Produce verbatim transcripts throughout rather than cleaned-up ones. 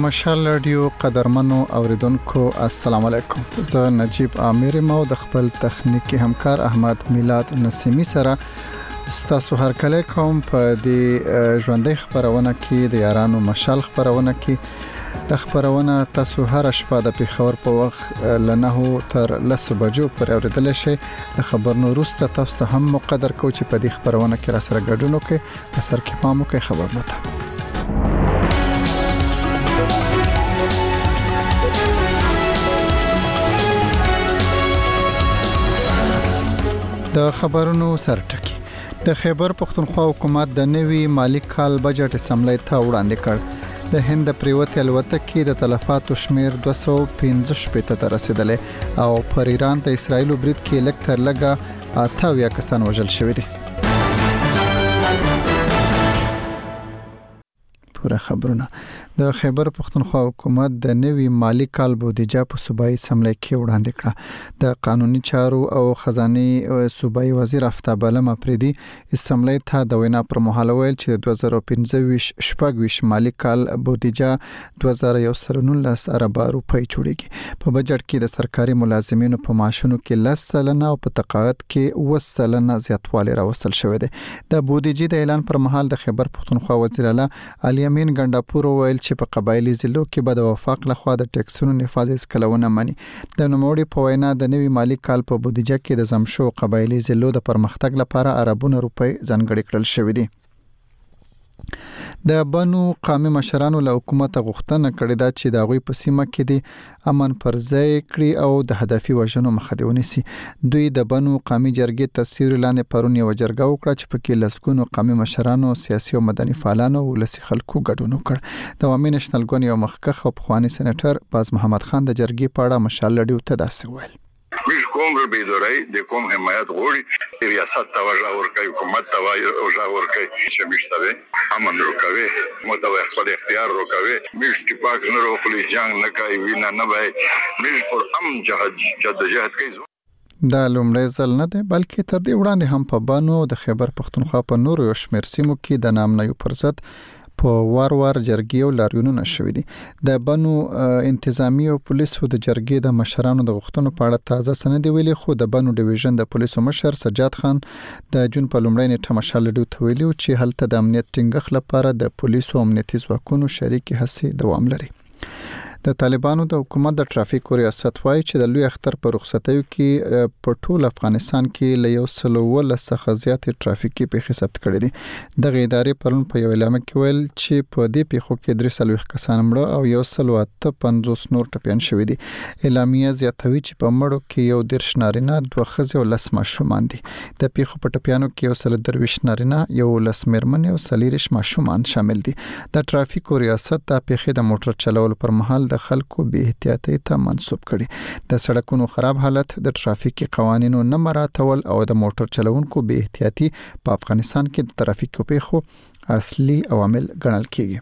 مشال رادیو قدرمنو اوریدونکو السلام علیکم. زه نجیب عامر مو د خپل تخنیکی همکار احمد میلاد نسیمی سره ستاسو هر کله کوم په دې ژوندۍ خبرونه کې د یارانو مشال خبرونه کې د خبرونه تاسو هر شپه د پیښور په وخت لنه تر لسو بجو پر اوریدل شي. د خبرونو وروسته تاسو ته هم مقدر کو چې په دې خبرونه کې را سره ګډون وکړئ. په سر کې مامو کې خبرونه ته د خبرونو سرټکی. د خیبر پختونخوا حکومت د نوي مالی کال بجټ اسمبلی ته وړاندې کړ. د هند پریوت الوتکې د تلفاتو شمیر دوه سوه پنځه شپږ ته رسیدلې او پر ایران ته اسرایل برید کې لږ تر لږه اته اویا کسان وژل شوي دي. پوره خبرونه. د خیبر پختونخوا حکومت د نوي مالی کال بودیجه په صوبایي اسمبلی کې وړاندې کړه. د قانوني چارو او خزانه صوبایي وزیر افتاب علم افریدي اسمبلی ته د وینا پر مهال ویل چې د دوه زره پنځه شپږ مالی کال بودیجه دوه زره یو سل نولس اربه روپۍ جوړیږي. په بجټ کې د سرکاري ملازمینو په معاشونو کې لس سلنه او په تقاعد کې اوه سلنه زیاتوالی راوستل شوی دی. د بودیجې د اعلان پر مهال د خیبر پختونخوا وزیر اعلی علي امین ګنډاپور ویل چې په قبایلی ضلعو کې به د وفاق لخوا د ټیکسونو نفاذ اسکلونه مني. د نوموړي په وینا د نوي مالی کال په بودیجه کې د زمشو قبایلی ضلعو د پرمختګ لپاره اربونه روپۍ ځانګړي کړل شوې دي. د بنو قامي مشرانو له حکومت غوښتنه کړې ده چې د غوي په سیمه کې د امن پر ځای کړي او د هدفي وژنو مخه دی ونیسي. دوی د بنو قامي جرګې تر سیوري لاندې پرون یو جرګه وکړه چې پکې لسګونو قامي مشرانو، سیاسي او مدني فعالانو او ولسي خلکو ګډون وکړ. د عوامي نېشنل ګوند یو مخکښ او پخوانی سېنیټر باز محمد خان د جرګې په اړه مشال رادیو ته داسې ویل: مش کوم ربیدورای د کوم حمایت غوړي ریاست ته وجه ورکوي، حکومت ته وجه ورکوي چې مشتبه امن روکوي، متوي خپل اختیار روکوي، مش چې پاک نه روخلي جنگ نه کوي، وینا نه وای، مش پر ام جهاد جدوجہد کوي. دا لومړی ځل نه دی بلکې تر دې وړاندې هم په بانو د خیبر پختونخوا په نورو یو شمېر سیمو کې د نامنیو پر ضد په وار وار جرګې او لاریونونه شوي دي. د بنو انتظامی او پولیسو د جرګې د مشرانو د غوښتنو په اړه تازه سند ویلي، خو د بنو ډیویژن د پولیسو مشر سجاد خان د جون په لومړۍ نیټه مشال رادیو ته ویلي چې هلته د امنیت ټینګښت لپاره د پولیسو امنیتي ځواکونو شریکې هڅې دوام لري. د طالبانو د حکومت د ټرافیک ریاست وايي چې د لوی اختر په رخصتیو کې په ټول افغانستان کې له یو سل ولس څخه زیات ټرافیکي پیښې ثبت کړي دي. دغه ادارې پرون په یو اعلان کې ویل چې په دې پیښو کې درې سلويخ کسان مړه او یو سل اته پنځوس نور ټپيان شوي دي. اعلامیه زیاتوي چې په مړو کې یو دیرش نارینه، دوه ښځې او لس ماشومان دي. د پیښو په ټپيانو کې یو سل درویش نارینه، یو لس میرمنې او څلوېښت ماشومان شامل دي. د ټرافیک ریاست د پیښې د موټر چلولو پر مهال د خلکو به احتیاطي ته منسوب کړي. د سړکونو خراب حالت، د ټرافیکي قوانینو نه مراعاتول او د موټر چلوونکو به احتیاطي په افغانستان کې د ټرافیکي پیښو اصلي عوامل ګڼل کیږي.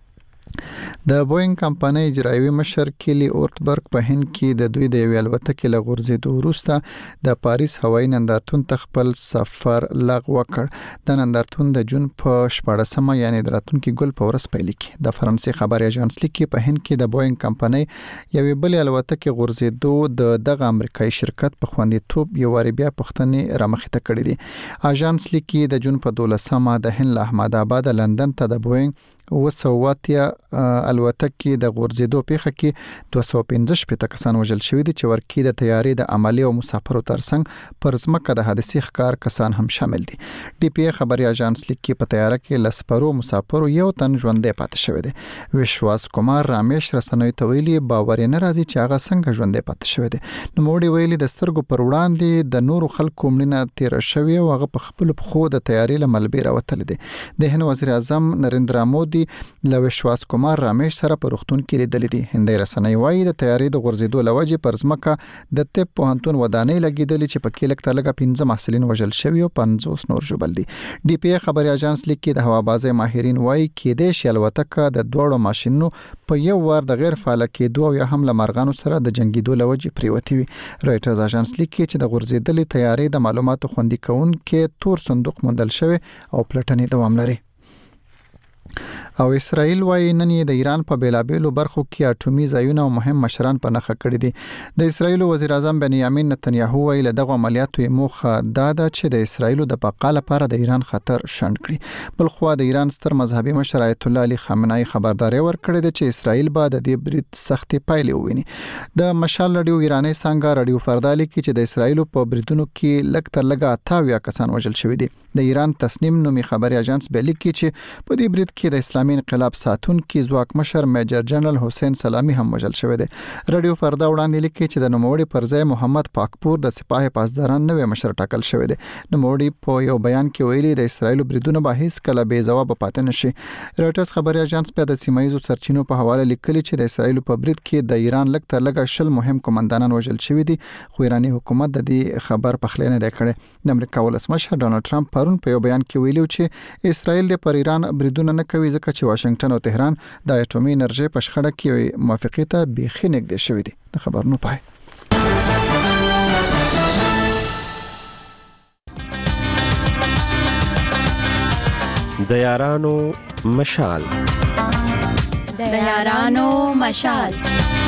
د بوینګ کمپنۍ اجرایوي مشر کلی اورتبرګ په هند کې د دوی د یو الوتکې له غورځېدو وروسته د پاریس هوایي نندارتون ته خپل سفر لغوه کړ. د نندارتون د جون په شپاړسمه یعنی د راتلونکي ګل په ورځ پیل کړي. د فرانسې خبري اژانس لیکي په هند کې د بوینګ کمپنۍ یوې بلې الوتکې غورځېدو د دغه امریکایي شرکت په خوندیتوب یو واری بیا پوښتنې رامخې ته کړې دي. اژانس لیکي د جون په دولسمه د هند له احمد آباد لندن ته د بوینګ اوه سوه اتیا الوتکې د غورځېدو پیښه کې دوه سوه پنځه شپږ کسان وژل شوي دي چې ورکی د تیارې د عملي او مسافرو ترڅنګ پر ځمکه د حادثې ښکار کسان هم شامل دي. ډي پی ای خبري اژانس لیکي په تیاره کې لسپرو مسافرو یو تن ژوندی پاتې شوی دی. وشواس کومار رامیش رسنوي ته ویلي باور نه راځي چې هغه څنګه ژوندی پاتې شوی دی. نو موړي ویلي د سترګو پر وړاندې د نورو خلکو مړینه تیر شوی او هغه په خپل خو د تیارې له ملبې راوتل دي. د هند وزیر اعظم نریندرا مودي له وشواس کومار رامیش سره په روغتون کې لیدل دي. هندي رسنۍ وايي د تیارې د غورځېدو لوجې پر ځمکه د طب پوهنتون ودانۍ لګیدلې چې پکې لکه لګه پنځه محصلین وژل شوي او پنځوس نور ژوبل دي. ډي پی ای خبري اژانس لیکي د هوابازۍ ماهرین وايي کېدې شي الوتکه د دوړو ماشينونو په یو وار د غیر فعال کېدو او یا هم له مرغانو سره د جنگیدو لوجې پریوتی وي. رويټرز اژانس لیکي چې د غورځېدلې تیارې د معلوماتو خوندي کونکو تور صندوق موندل شوی او پلټنې دوام لري. او اسرائیل وايي نن یې د ایران په بیلابېلو برخو کې اټومي ځایونه او مهم مشران په نخښه کړي دي. د اسرائیل وزیر اعظم بنیامین نتنیاهو ویل دغه عملیاتو یې موخه دا ده چې د اسرائیل د بقا لپاره د ایران خطر شنډ کړي. بل خو د ایران ستر مذهبي مشر آیت الله علي خامنه‌ای خبرداري ورکړې ده چې اسرائیل به د دې برید سختي پایلې وویني. د مشال رادیو ایرانی څنګه رادیو فردالي کې چې د اسرائیل په بریدونو کې لږ تر لږه اته کسان وژل شوي دي. د ایران تصنیم نومي خبري اژانس به لیکي چې په دې برید کې د اسلامي انقلاب ساتونکي ځواک مشر میجر جنرال حسین سلامي هم وژل شوی دی. رادیو فردا وړاندې لیکي چې د نوموړي پر ځای محمد پاکپور د سپاه پاسداران نوې مشر ټاکل شوی دی. نوموړي په یو بیان کې ویلي د اسرائیل بریدونه به هیڅ کله بې ځواب پاتې نشي. راټرز خبري اژانس په د سیمایي سرچینو په حواله لیکلي چې د اسرائیل په برید کې د ایران لږ تر لږه شل مهم کمانډانان وژل شوی دي، خو ایرانی حکومت د دې خبر په خله نه دی کړی. د امریکا ولسمشر ډونالد ټرمپ پرون په یو بیان کې ویلو چې اسرائیل د پر ایران بریدونه نه کوي ځکه چې واشنگټن او تهران د اټومي انرژي په شخړه کې موافقه ته بیخي نږدې شوي دي. د خبرونو پای. د یارانو مشال د یارانو مشال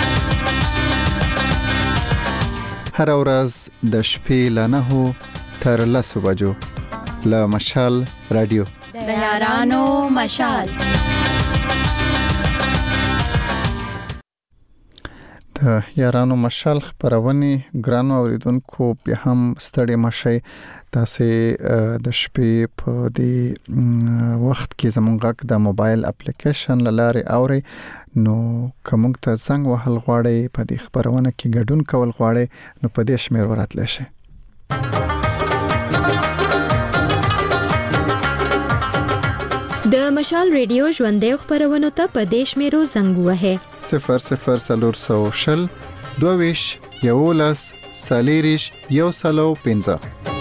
هر ورځ د شپې له نهو تر لسو بجو له مشال رادیو د یارانو مشال. د یارانو مشال خبرونه ګرانو اوریدونکو په هم ستړي مشي. تاسو د شپې په دې وخت کې زمونږ غږ د موبایل اپلیکیشن لاره اوري، نو کوم ته څنګه وهل غواړي په دې خبرونه کې ګډون کول غواړي نو په دې شمیر وراتل شي. د مشال ریډیو ژوندې خبرونه ته په دیش میرو زنګ وهه صفر صفر سلور سو شل دویش یولس سالیریش یو سلو پنځه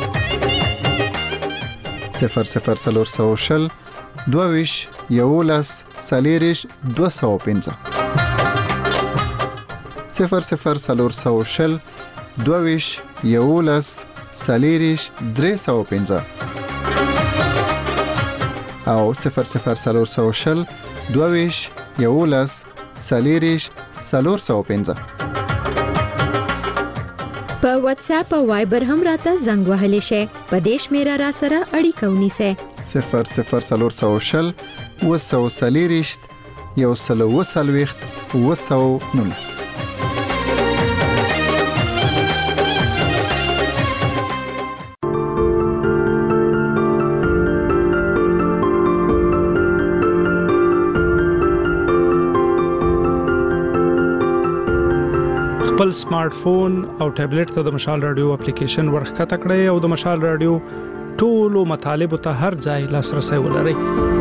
صفر صفر سلور سو شل دویش یولس سالیریش دو سو پنځه صفر صفر سلور سو شل دویش یولس سالیریش درې سو پنځه او صفر صفر سلور سو شل دویش یولس سالیریش سلور سو پنځه. په واتس اپ او وایبر هم راته زنګ وهلی شي. په دیش میرا را سره اړیکه ونیسه صفر صفر سلور سو شل وسو سالیریش یو سلو وسلويخت وسو نونس. خپل سمارټ فون او ټابلیټ ته د مشال رادیو اپلیکیشن ورخته کړئ او د مشال رادیو ټولو مطالب ته هر ځای لاسرسي ولرئ.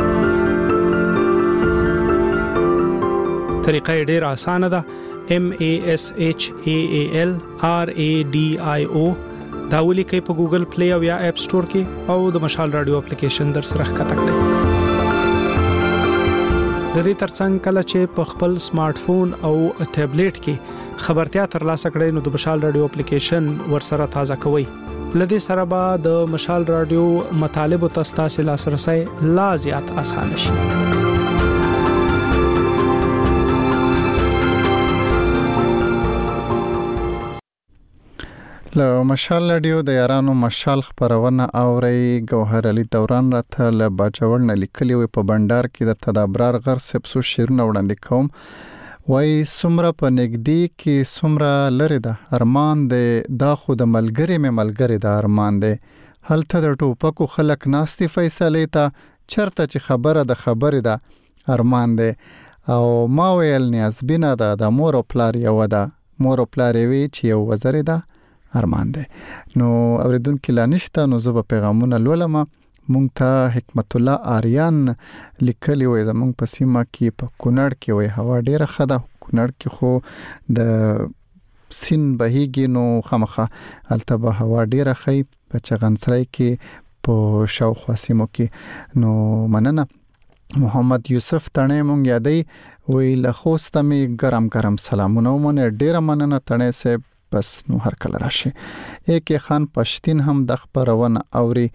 طریقه ډیره اسانه ده. M A S H A A L R A D I O دا ولیکئ په ګوګل پلی او یا اپ سٹور کې او د مشال رادیو اپلیکیشن در سره ښکته کړئ. د دې ترڅنګ کله چې په خپل سمارټ فون او ټابلیټ کې خبرتیا ترلاسه کړئ نو د مشال رادیو اپلیکیشن ورسره تازه کوئ. لدې سره به د مشال رادیو مطالب او تاسو لاسرسي لا زیات آسان شي. له مشال رادیو د یارانو مشال خبرونه اوري. ګوهر علي دوران راته له باجوړ نه لیکلی وي په بندر کې د تدابرار غر سپسو شیرونه وړاندې کوم. وای سمره په نګدي کې سمره لری ده ارمان ده دا خود ملګری مې ملګری ده ارمان ده هلته د ټوپکو خلک ناستي فیصله ته چرته چې خبره د خبره ده ارمان ده او ما ویل نیازبینه ده د مور او پلار یو ده مور او پلار وی چې یو وزر ده ارمان ده. نو اوریدونکو لا نشته نو زه په پیغامونه لولم. مونږ ته حکمت الله آریان لیکلی وي زمونږ په سیمه کې په کونړ کې وي هوا ډیره ښه ده. کونړ کې خو د سین بهیږي نو خامخه هلته به هوا ډیره ښه په چغنسرای کې په شاوخوا سیمو کې. نو مننه. محمد یوسف تڼې مونږ یادې وی له خوسته می ګرم ګرم سلامونه ومنه. ډیره مننه تڼې صاحب. بس نو هر کله راشي. ایک خان پښتين هم د خبرونه اوري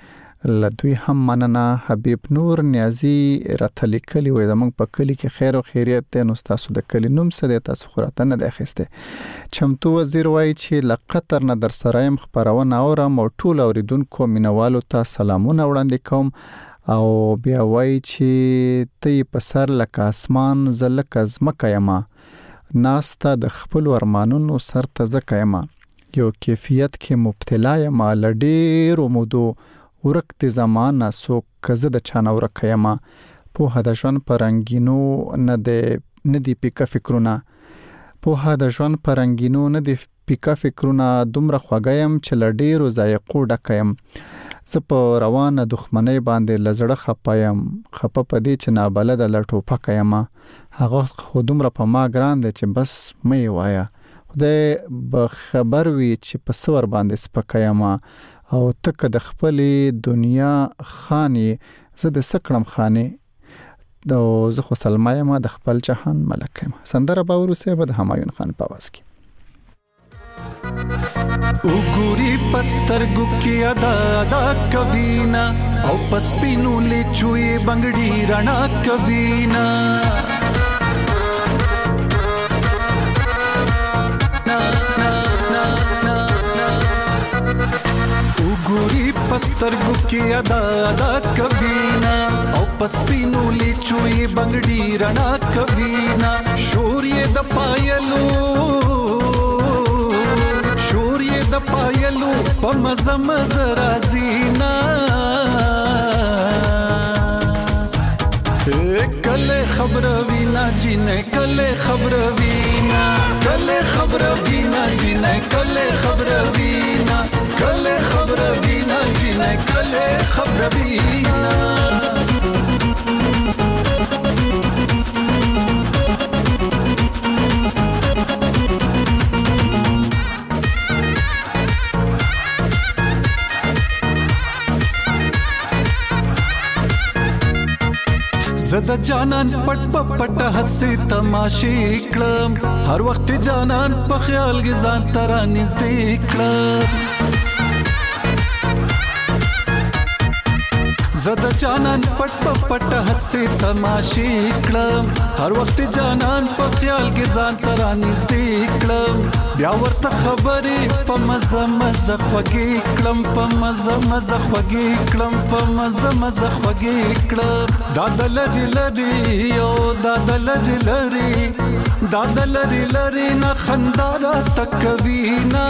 لدوی هم مننه. حبیب نور نیازی راته لیکلی وای زمونږ په کلی کې خیر او خیریت دی، نو تاسو د کلی نوم څه دی؟ تاسو خو راته نه دی اخیستی. چمتو وزیر وایي چې له قطر نه در سره یم، خپرونه اورم او ټول اوریدونکو مینوالو ته سلامونه وړاندې کوم. او بیا وایي چې ته یې په سر لکه اسمان زه لکه ځمکه یمه، ناسته د خپلو ارمانونو سر ته ځکه یمه، یو کیفیت کې مبتلا یمه، له ډېرو مودو ورک د زمانه څوک که زه د چا نه ورکه یمه. پوهه د ژوند په رنګینو نه د نه دي پیکه فکرونه، پوهه د ژوند په رنګینو نه دي پیکه فکرونه، دومره خوږه یم چې له ډېرو ذایقو ډکه یم. زه په روانه دښمنۍ باندې له زړه خفه یم، خفه په دې چې نابلده له ټوپکه یمه. هغه خو دومره په ما ګران دی چې بس مه یې وایه، خدای به خبر وي چې په څه ور باندې سپکه یمه. او ته که د خپلې دنیا خانې، زه د څه کړم خانې، او زه خو سلمه یمه د خپل جهان ملکه یمه. سندره به وروسته به د همایون خان په آواز کې. وګوري پسترګو کې ادا ادا کوینا، او پسپینو لچوي بنگړي رڼا کوینا. وګوري پسترګو کې ادا ادا کوینا، او پسپینو لچوي بنگړي رڼا کوینا. شور یې د پایلو د پایلو په مزه مزه رازینا. کله خبر وینا جنه کله خبر وینا، کله خبر وینا جنه کله خبر وینا، کله خبر وینا جنه کله خبر وینا. زدا جانان پټ پټ حسي تماشې کړم، هر وخت جانان په خیال کې ځان تر نږدې کړم. زدا جانان پټ پټ حسي تماشې کړم، هر وخت جانان په خیال کې ځان تر نږدې کړم. بیا ورته خبرې په مزه مزه خوږې کړم، په مزه مزه خوږې کړم، په مزه مزه خوږې کړم. دا د لري لري او دا د لري لري، دا د لري لري نه خندا راته کوینا.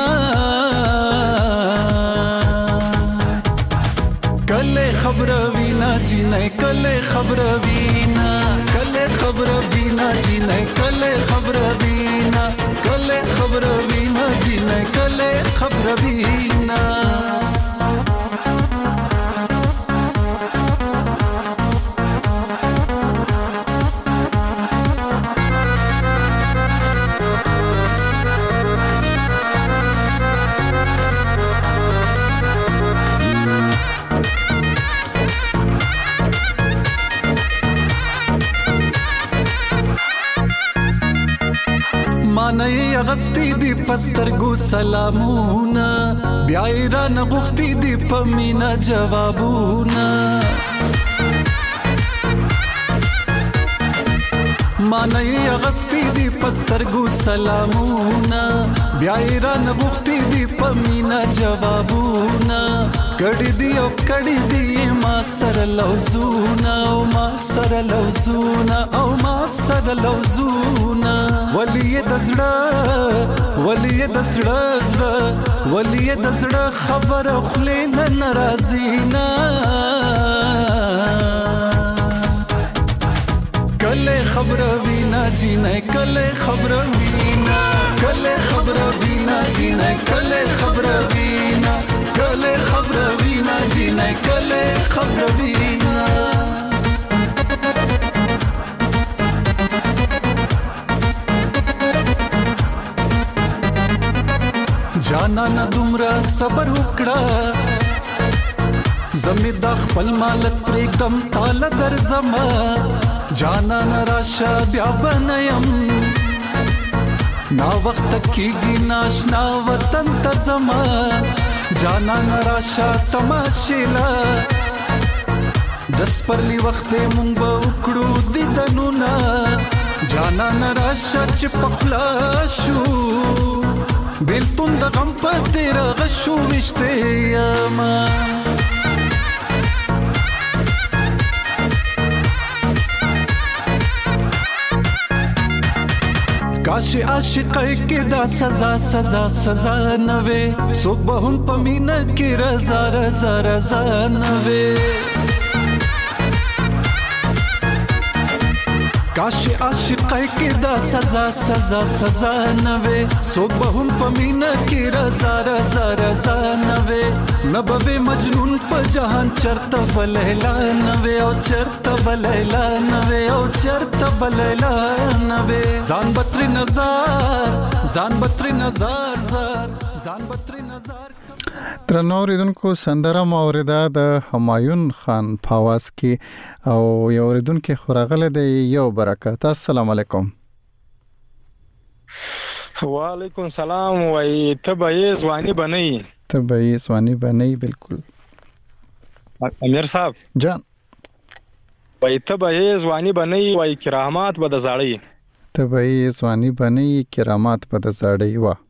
کله خبر وینا جنه کله خبر وینا، کله خبر وینا جنه کله خبر وینا، کله خبر وینا جنه کله خبر وینا. مانای اغستی دی پسترګو سلامونه، بیا ایران غوښتي دی په مینا جوابونه. مانای اغستی دی پسترګو سلامونه، بیا ایران غوښتي دی په مینا جوابونه. کړي دی او کړي دی ما سره لوزونه، او ما سره لوزونه، او ما سره لوزونه. ولی د زړه ولی د زړه زړه ولی د زړه خبر خلین ناراضینا. کله خبر وینا جنه کله خبر وینا، کله خبر وینا جنه کله خبر وینا، کله خبر وینا جنه کله خبر وینا. جانا نه دومره صبر وکړه، زمي د خپل مالک پرېږدم تاله درځمه. جانا نه راشه بیا بنیم، نا وخت کېږي ناشنا وطن ته ځمه. جانا نه راشه تماشې له د سپرلی وخت مونږ به وکړو دیدنونه جانا نراشه چې پخلا شو بیلتون د غم په تیره غشو وشته یما کاش عاشقای کې دا سزا سزا سزا نوې سو به هم پمینا کې رضا رضا رضا نوې کاش عاشقای کې دا سزا سزا سزا نوې سو به هم پمینا کې رضا رضا رضا نوې نبوي مجنون په جهان چرته بلیلا نوې او چرته بلیلا نوې او چرته بلیلا نوې ځان بتري نظر ځان بتري نظر زار ځان بتري نظر درنو اوریدونکو سندره موریده د همایون خان په आवाज کې او یو اوریدونکو خورغله د یو برکات. السلام علیکم. وعلیکم السلام. وای تبعی ځواني بنئ تبعی ځواني بنئ بالکل امیر صاحب جان. وای تبعی ځواني بنئ وای کرامات به د زړی تبعی ځواني بنئ کرامات به د زړی وا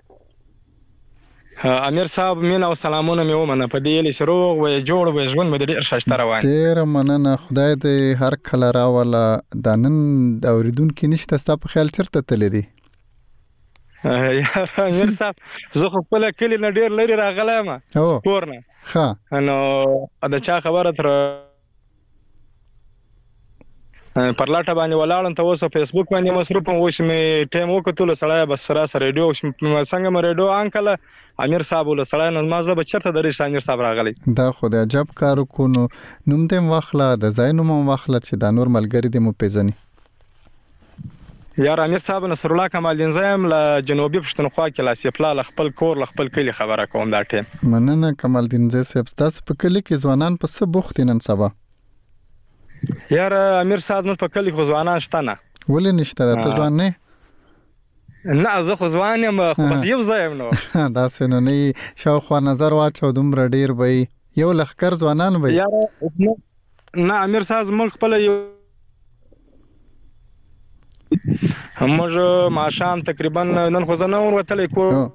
امیر صاحب مين او سلامونه مې ومنه په دې لې شروع وې جوړ وې ژوند مې ډېر شاشته روان ډېر مننه خدای دې هر کله راوله د نن اوریدونکو نشته ستا په خیال چرته تللی دي امیر صاحب زه خو خپل کلی نه ډېر لري راغلایم کور نه ښه نو دا چا خبره تر پر لاټه باندې ولاړم ته اوس په فیسبوک باندې مصروف وم اوس مې ټایم وکړل سړی بس سره سره ریډیو څنګه مې ریډیو انکل امیر صاحب ول سړی نن مازه به چرته درې امیر صاحب راغلی دا خو د عجب کار کو نو نوم دې واخله د ځای نوم واخله چې د نور ملګری دې مو پیژني. یار امیر صاحب نصر الله کمال دین زایم له جنوبي پښتونخوا کې لا سیفلا خپل کور خپل کلی خبره کوم دا ټیم مننه کمال دین زایم صاحب تاسو په کلی کې ځوانان په څه بوخت نن سبا یار امیر صاحب نو په کلی خو ځوانان شته نه ولې نشته ته ځوان نه نه زه خو ځوان یم خو بس یو ځایم نو دا سينو نه شاوخوا نظر واچو دومره ډیر وي یو لخر ځوانان وي یار نه امیر صاحب ملک خپل یو همغه ماشام تقریبا نن خو زه نه ورتلې کو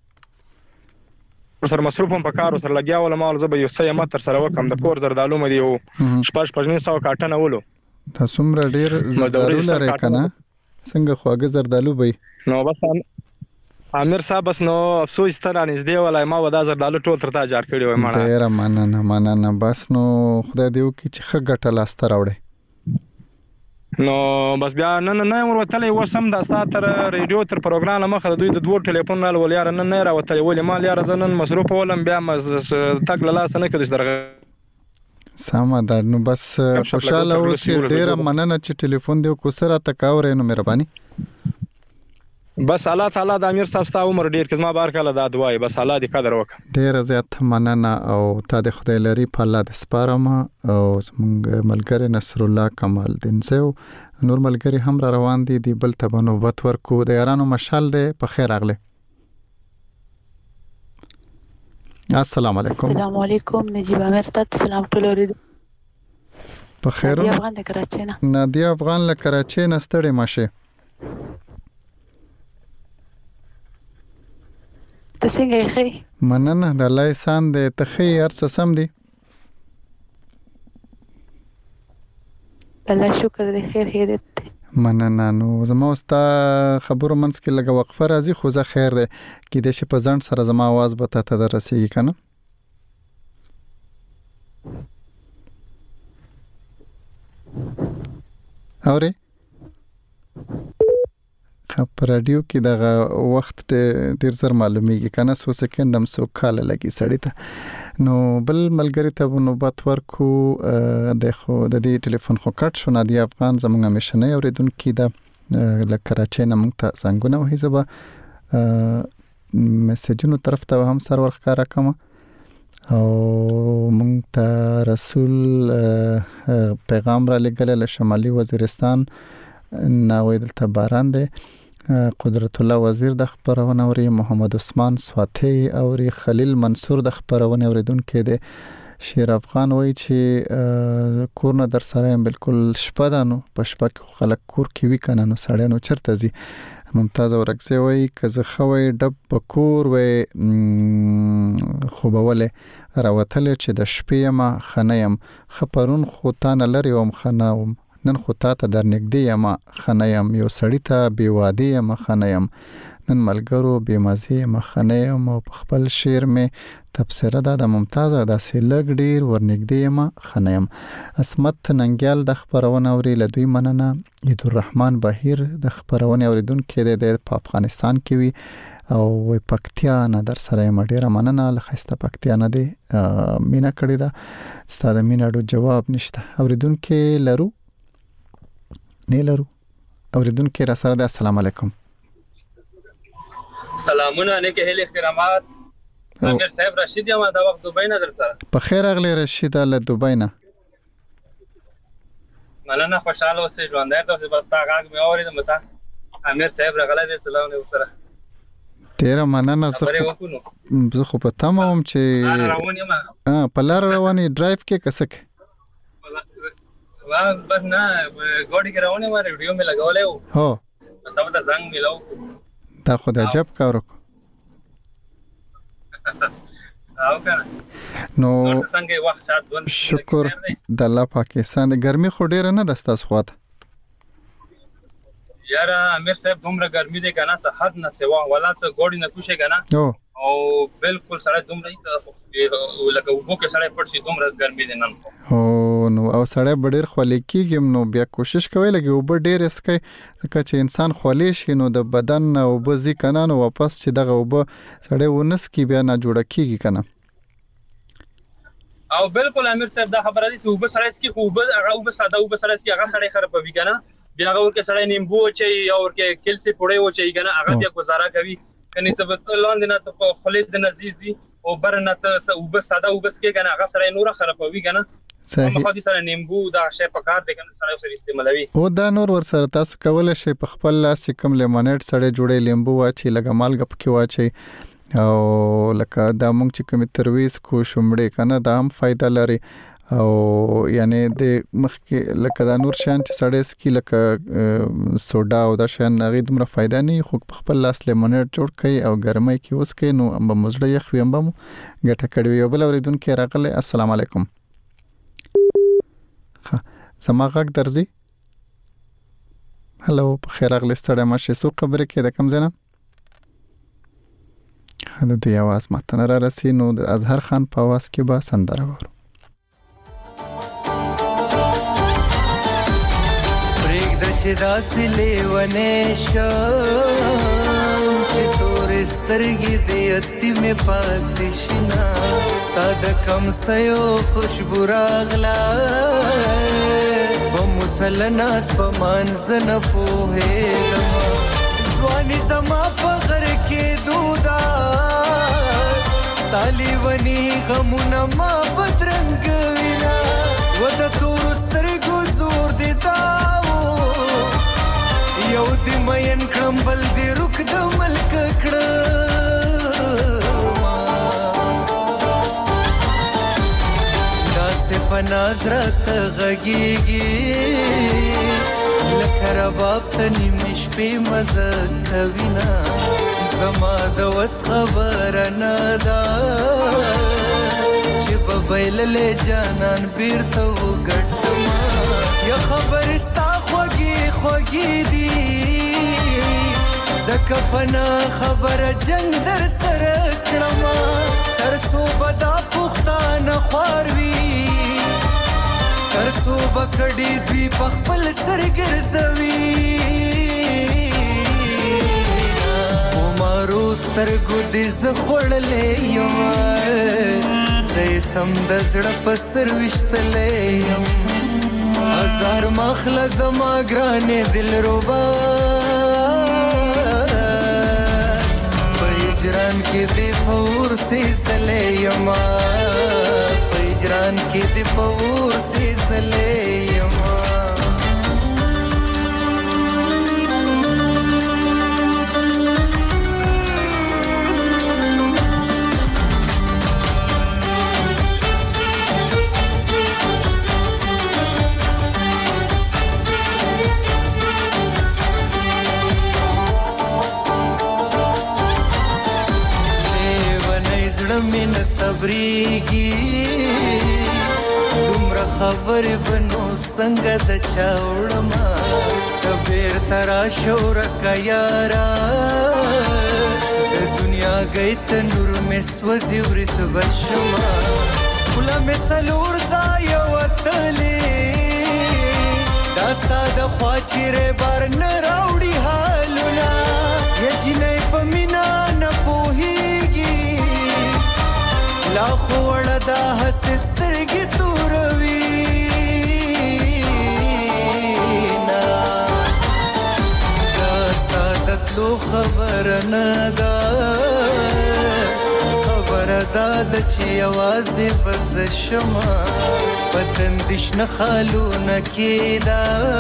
سر مصروف هم په کارو سره لګیا ول مال زه به یو څه متر سره وکم د کور زردالو مې یو شپږ پنځه سو کاټنه ولو تاسو مر ډیر زردالو لري کنه څنګه خواږه زردالو وي نو بس امیر صاحب بس نو افسوس تر نږدې ولای ما ودا زردالو ټول تر تا جار کړی وای ما ډیر مننه مننه بس نو خدای دې وکړي چې ښه ګټه لاس ته راوړي نو بس بیا نن نه ورتلې وسم د ساتر ریډیو تر پروګرام مخه د دوی د دوه ټلیفون نال ولیا نن نه راوتلې ولې مال یار زنن مصروف ولم بیا مز تک لاس نه کړی درغه سم ده نو بس خوشاله اوسې ډیر مننه چې ټلیفون دی کو سره تکاورې نو مهرباني بس الله تعالی د امیر صاحب تاسو عمر ډیر کزما بار کله دا دعای بس الله دې قدر وکړه ډیر زیات مننه او تا د خدای لري په الله د سپارم او زمونږ ملګری نصر الله کمال دین زو نور ملګری هم را روان دي دی بل ته نوبت ورکو د یارانو مشال دی په خیر اغله. السلام علیکم. السلام علیکم نجیب امیر ته سلام ټول اورید په خیر نادیا افغان د کراچۍ نه نادیا افغان له کراچۍ نه ستړي ماشه ته څنګه یې مننه د الله احسان دې ته خیر ارڅ سم دي الله شکر دې خیر هیرت مننه نو زما استا خبرو منس کې لګه وقفه راځي خو زه خیر ده کې د شپ ځان سره زما आवाज به ته درسي کنه اوري خپ رادیو کې دغه وخت ډیر زر معلومیږي کنه سو سکند هم سو کال لګي سړی ته نو بل ملګری ته نوبت ورکو د خو د دې ټلیفون خو کټ شو نادیا افغان زموږه مشنه اوریدونکو د ل کراچۍ نه موږ ته څنګه وه زبا میسجونو طرف ته هم سر ورخاره کوم او موږ ته رسول پیغام را لګل له شمالي وزیرستان ناوې دلته باران دی قدرت الله وزیر د خبرونه اوري محمد عثمان سواتی اوري خلیل منصور د خبرونه اوریدونکو دی شیر افغان وای چې کور نه در سره بالکل شپه ده نو په شپه کې خلک کور کې وی کنه نو سړی نو چرته زی ممتاز ورکزه وای کزه خوي ډب پکور وای خو بوله راوتل چې د شپې ما خنیم خپرون خو تان لري وم خناوم نن خو تا ته در نګدې ما خنیم یو سړی ته بی وادي ما خنیم نن ملګرو بی مزه ما خنیم او خپل شعر می تفسیر ده د ممتاز د سلګ ډیر ورنګدې ما خنیم اسمت ننګیال د خبرونه اوري لدوی مننه عید الرحمن بهیر د خبرونه اوریدونکو د افغانستان کې وی او پکتیا نه در سره مډیره مننه لخصته پکتیا نه دی مینا کړی دا ستاسو مینا ډو جواب نشته اوریدونکو لرو نه لرو اوریدونکو را سره د السلام علیکم سلامونه علیکه هله کرامات امیر صاحب رشید یم دا وخت دوبۍ نه در سره په خیر اغلی رشید له دوبۍ نه ملنه خوشاله اوسې ژوندۍ تاسو بس تا غاګ مې اورید متا امیر صاحب راغله دې سلام نه وسره ډیر مننه زه خو په تمام چې روان یم اه په لار رواني ډرایو کې کسک وا بس نه ګوډي کې روانه ما ریډیو مې لګولې هو تاسو ته زنګ ملو دا خو د عجب کارو او کنه نو څنګه وخت سات ون شکر د الله پاکستان د ګرمي خو ډیره نه دستاس خواته یاره امیر صاحب دومره ګرمي دی کنه څه حد نه سوا ولا څه ګوډي نه کوشه کنه او او بالکل سره دومره څه لکه وبو کې سره پړشي دومره ګرمي دی نن او نو او سره ډیر خولې کیږم نو بیا کوشش کوي لګي او ډیر اسکه ځکه چې انسان خولې شي نو د بدن او بزی کنه نو واپس چې دغه وب سره ونس کی بیا نه جوړه کیږي کنه او بالکل امیر صاحب دا خبره دي چې وب سره اس کی خوب هغه وب ساده وب سره اس کی هغه سره خرابوي کنه بیا هغه ورکه سره نیمبو چي او ورکه کلسي پړې و چي کنه هغه بیا گزاره کوي کني سبت لاندې نه ته خولې د نزيزي او برنه ته وب ساده وب اس کی کنه هغه سره نور خرابوي کنه صحیح مخاطی سره نیمبو دا شی په کار دی کنه سره سره استعمالوي او دا نور ور سره تاسو کولای شئ په خپل لاس چې کوم لیمونیډ سره جوړې لیمبو واچي لګه مالګه پکې واچي او لکه دا مونږ چې کوم ترویز کو شومړې کنه دا هم فائدہ لري او یعنی د مخکې لکه دا نور شان چې سړی سکی لکه سوډا او دا شان هغه دومره فائدہ نه خو په خپل لاس لیمونیډ جوړ کړي او ګرمۍ کې اوس کې نو هم مزړه یخ وي هم ګټه کړي یو بل اوریدونکو راغله السلام علیکم زما غږ درځي هلو په خیر اغلی ستړی مشه سو خبرې کې د کم ځنه د دوی आवाज ماته را رسي نو د اظهر خان په आवाज کې به سندره وره پرېږ د چې داسې لیونې شم چې تورې سترګې د یتیمې پاتې شنه ستا د کمسیو خوشبو راغله په مسلناس په منځ نه پوهېدم ځواني زما په غر کې دودا ستا لیوني غمونه ما بدرنګ وینا و د تورو سترګو زور دې دا یو دی مین کړم بل دی رک د ملک کړه داسې په نظرت غږیږي لکه رباب ته نیمې شپې مزه کوي نه زما د وس خبره نه ده چې به بایللې جانان بیرته وګټمه یا خبرې ستا خوږې خوږې دي زکه پنا خبره جنگ در سره کړما تر سو بدا پختانه خوار وی تر سو بکړې دی په خپل سر ګرځوي خو مارو سترګو دې زخړلې یم زې سم د زړه په سر وشتلې یم هزار مخله زما ګرانې دلربا پېجران کې دې پور سي سلې یم پېجران کې دې پور سي سلې یم زړه نه صبرېږي دومره خبرې به نو څنګه د چا وړمه ته بېرته راشو رکه یاره د دنیا گئی تنور مې سوځي ورته به شمه خوله مې څلور ځایه وتلې دا ستا د خوا چیرې بار نه راوړي حالونه یا جینۍ په مینه نه پوهېږي لا خو وړه دا هسې سترګې توروي نه دا ستا د تلو خبره نه ده خبره دا ده چې یوازې به زه شمه په تندي شنه خالونه کېده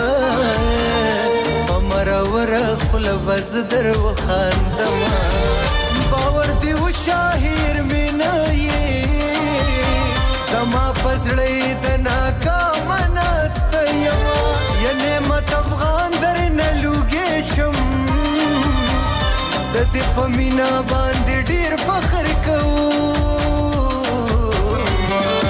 په مروره خوله به زه در وخاندمه باور دې وشاهیر مې نه یې زما په زړه یې د ناکامه ناسته یمه یا نعمت افغان درنه لوګې شم زه دې په مینه باندې ډېر فخر کوم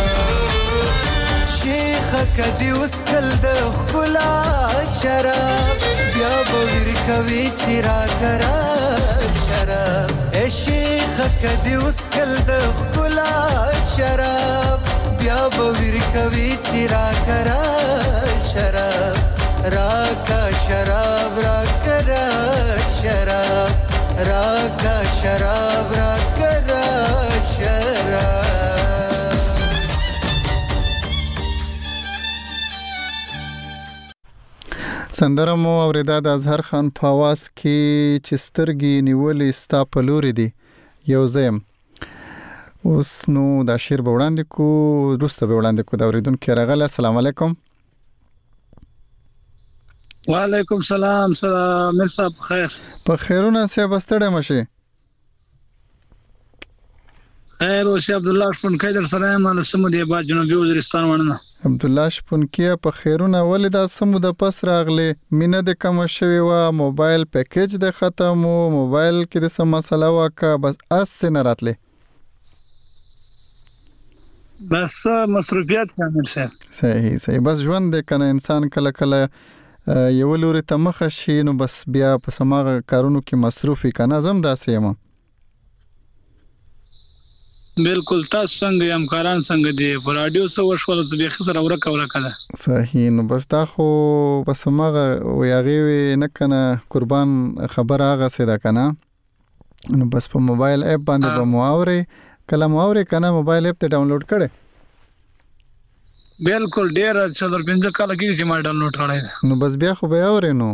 شیخه که دې وسکل د ښکلا شراب بیا به ویر کوي چې راکه شراب ای شیخه که دې وسکل د ښکلا شراب بیا به ویر کوي چې راکه شراب راکه شراب راکه شراب راکه شراب راکه شراب سندره مو اوریدا د اظهر خان په आवाज کې چې سترګې نیولې ستا په لوري دي یو زم اوس نو دا شعر به وړاندې کو وروسته به وړاندې کو دا اوریدونکو راغله السلام علیکم وعلیکم سلام سلام مرسا بخیر په خیرونه سه بستړې مشه خیر او سی عبد الله شپون کیدر سره مال سمو دی با جنوبي وزیرستان ونه عبد الله شپون کې په خیرونه ولدا سمو د پس راغله مینه د کم شوی و موبایل پیکیج د ختم او موبایل کې د سم مسله واکه بس اس نه راتله بس مصروفیات کامل شه صحیح صحیح بس ژوند د کنه انسان کله کله یو لوري ته مخ شي نو بس بیا په سماغه کارونو کې مصروفي کنه زم داسې یم بالکل تاسو څنګه یم کاران څنګه دی په رادیو څو وشول چې به خسر اورکه ورکه ده صحیح نو بس تا خو بس ماغه ویاغي نه کنه قربان خبر هغه څه ده کنه نو بس په موبایل اپ باندې به مواوري کله مواوري کنه موبایل اپ ته ډاونلوډ کړه بالکل ډیر څلور پنځه کال کې چې ما ډاونلوډ کړی نو بس بیا خو به اوري نو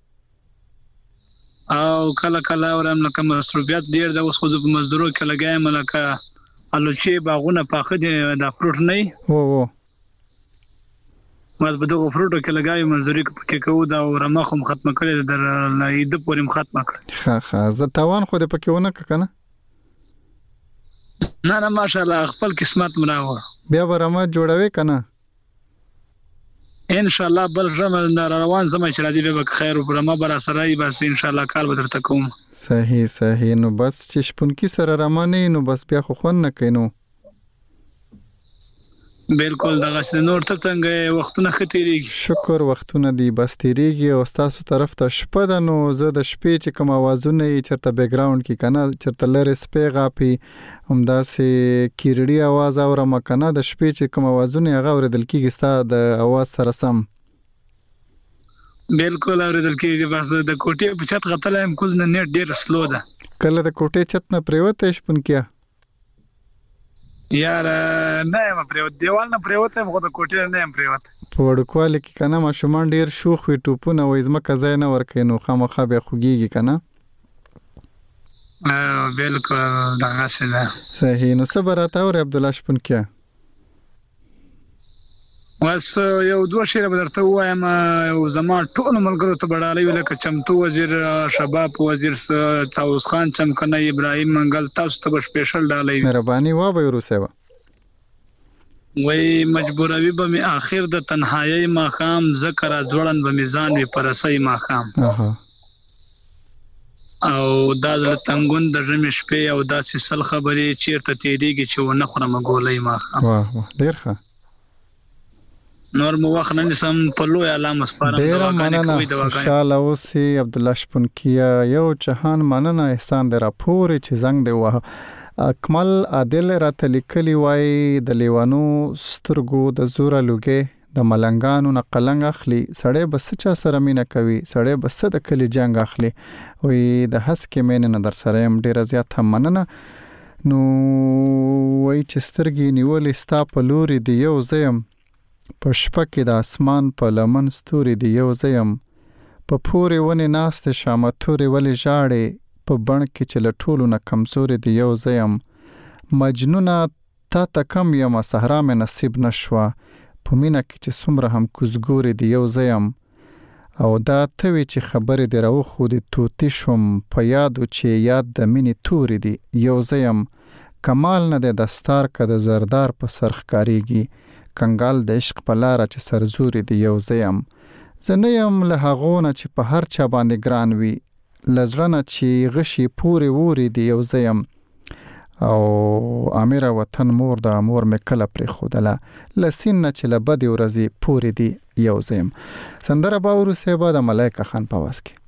او کله کله اورم لکه مصروفیت ډیر د اوس خو په مزدورو کې لګایم لکه الوچې باغونه پاخه دي د فروټ نه او او مز بده فروټو کې لګایم مزدوري کې کوو دا رمخم ختمه کړی در نه د پورم ختمه کړ ها ها زه تاوان خو د پکېونه کنه نه نه ماشاءالله خپل قسمت مراوه بیا ورما جوړوي کنه ان شاء الله بل رمضان روان زما چې راځي به خیر او برما بر سره بس ان شاء الله کال به درته کوم صحیح صحیح نو بس چې شپون کی سره رمانه نو بس بیا خو خون نه کینو بالکل دغه نور ته څنګه وختونه ختیریږي شکر وختونه دی بس تیریږي او تاسو طرف ته شپه ده نو زه د شپې چې کوم आवाजونه یې چرته بیک گراوند کې کنه چرته لری سپې غاپي همداسې کیرړي आवाज اورم کنه د شپې چې کوم आवाजونه هغه اوریدل کیږي ستاسو د आवाज سره سم بالکل اوریدل کیږي بس د کوټې په چت غتل هم کوز نه نیټ ډیر سلو ده کله د کوټې چت نه پریوته شپون کیا یار نه یم پریوت دیوال نه پریوت هم خو د کوټې نه یم پریوت په وړکواله کې کنه ما شومان ډیر شوخ وي ټوپونه وې زما کزای نه ورکینو خامخا به خوګيږي کنه بالکل دغه څه ده صحیح نو صبرات اور عبد الله شپون کیا واس یو دوه شعر به درته وایم او زما ټول ملګرو ته بډالې لکه چمتو وزیر شباب وزیر تاوس خان چمکنه ابراهیم منګل تاسو ته سپیشل ډالې مهرباني وا به روسه وای مجبوروي به می اخر د تنهایی ماقام ذکر ازړن به میزان وی پرسای ماقام اها او دا د تنګون د ژمې شپې او داسې سل خبرې چیرته تیریږي چې ونه خورم ګولۍ ماخه. واه واه ډیر ښه. نور مو وخت نه سم په لوی علامه سپارم. ډیر مننه. خوشاله اوسې عبدالله شپونکیه. یو جهان مننه. احسان دې راپورې چې زنګ دی واه. اکمل عادل راته لیکلی وای د لیوانو سترګو د زوره لوګي د ملنګانو نه قلنګ اخلي، سړی بس چا سره مینه کوي، سړی بس د کلی جنگ اخلي. وی د هسکې مینه نه در سره يم ډیر زیات مننه. نو وای چې سترګې نیولې ستا په لوري دی یو زیم، په شپه کې د اسمان په لمن ستوري دی یو زیم، په پورې ونې ناست شامه تورې ولې ژاړې، په بڼ کې چې له ټولو نه کمزوري دی یو زیم، مجنونه تا ته کم یم صحرا مې نصیب نشوه، په مینه کې چې څومره هم کوزګوري دی یو زیم، او دا ته وی چې خبرې دی راو خو دی توتی شوم، په یادو چې یاد د مینې توري دی یو زیم، کمال نه دی دستار که د زردار په سرخ کاریږي، کنګال د عشق په لاره چې سرزوري دی یو زیم، زه نه یم له هغو نه چې په هر چا باندې ګران وي، لزړه نه چې غشي پورې ووري دی یو زیم، او امیر وطن مور د امور مې کله پرې خودله، لسین نه چې له بدې ورځې پورې دی یو زیم. سندره باورو صاحب د ملایکه خان په واس کې.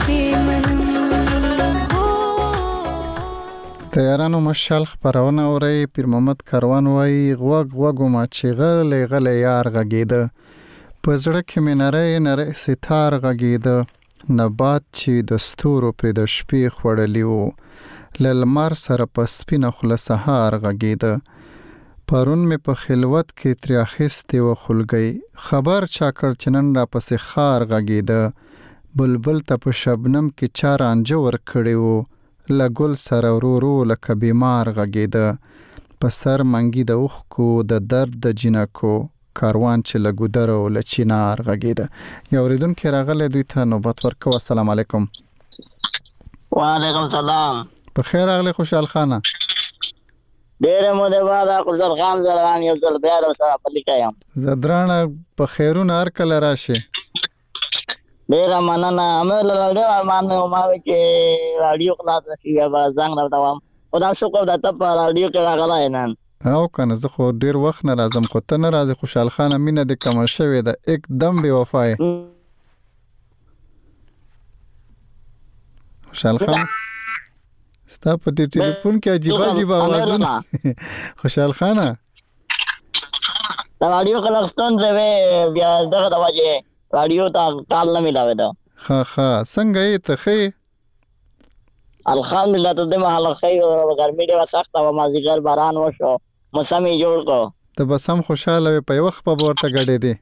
تیارانو مشال خبرونه اوري پیر محمد کاروان وای غوغ غوغ ما چې غلې غلې یار غږیده په زړه کې مې نری نری ستار غږیده نبات چې د ستورو پر د شپې خوړلی وو للمر سره په سپینه خوله سهار غږیده پرون مې په خلوت کې ترې اخیستې وه خولګۍ خبر چا کړ چې نن را پسې خار غږیده بلبل ته په شبنم کې چا رانجه ورکړی وو لګل سره ورو ورو لکه بیمار غږیده په سر منګي د اوښکو د درد د جنکو کاروان چې له ګودره او له چینار غږیده یو اورېدونکی راغلی دوی ته نوبت ورکوو السلام علیکم وعلیکم سلام په خیر راغلی خوشحال خانه ډېره موده بعده خوشحال خان زرغان یو ځل بیا درسره په لیکه یم زه درانه په خیرونه هر کله راشې ډېره مننه مې له ډېره مننه ما وې چې راډیو خلاصه شي یا به زنګ راته وم خدا شکر ده ته په راډیو کې راغلی نن او کنه زه خو ډېر وخت نه راځم خو ته نه راځې خوشحال خانه مینه دې کمه شوې ده एकदम بې وفا یې خوشحال خان ستا په دې ټلیفون کې عجیبه عجیبه آوازونه خوشحال خانه د راډیو کله ستونزې وې بیا دغه د وجې راډیو ته کال نه ملاوېده ښه ښه څنګه یې ته ښه یې الحمدلله ته دې مهاله ښه یو ګرمي ډېره سخته وه مازدیګر باران وشو موسم یې جوړ کړو ته بس هم خوشحاله وې په یوه خپه به ورته ګډېدې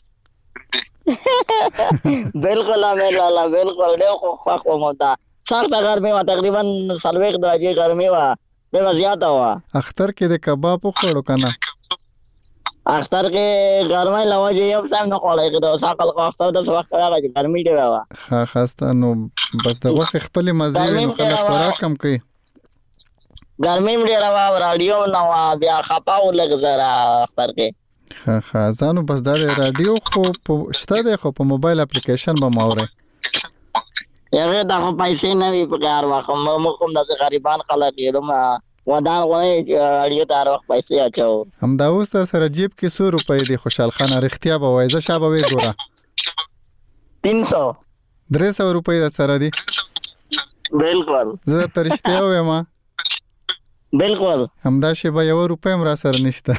بلکل امیر لاله بلکل ډېر خوښ وم ورته سخته ګرمي وه تقریبا څلوېښت درجې ګرمي وه ډېره زیاته وه اختر کې د کباب وخوړو که نه اختر کې ګرمۍ له وجې یو ټایم نه خوړی کېده اوس عقل خو اختر داسې وخت راغی چې ګرمي ډېره وه ښه ښه نو بس د غوښې خپلې مزې وي نو خلک خوراک هم کوي ګرمي هم ډېره وه راډیو نه وه بیا خپه وو لږ زره اختر کې ښه ښه ځانو بس دا د راډیو خو شته دی خو په موبایل اپلیکیشن به م اورئ هغې ته خو پیسې نه وي په هر وخت موږ هم داسې غریبان خلک یو دومره ودان غواړي چې راډیو ته هر وخت پیسې اچوو همدا اوس در سره جیب کې څو روپۍ دي خوشحال خانه رښتیا به وایي زه شا به ویې ګوره تین سو درې سوه روپۍ در سره دي بلکل زه درته رښتیا ووایم بلکل همدا شیبه یوه روپۍ هم را سره نشته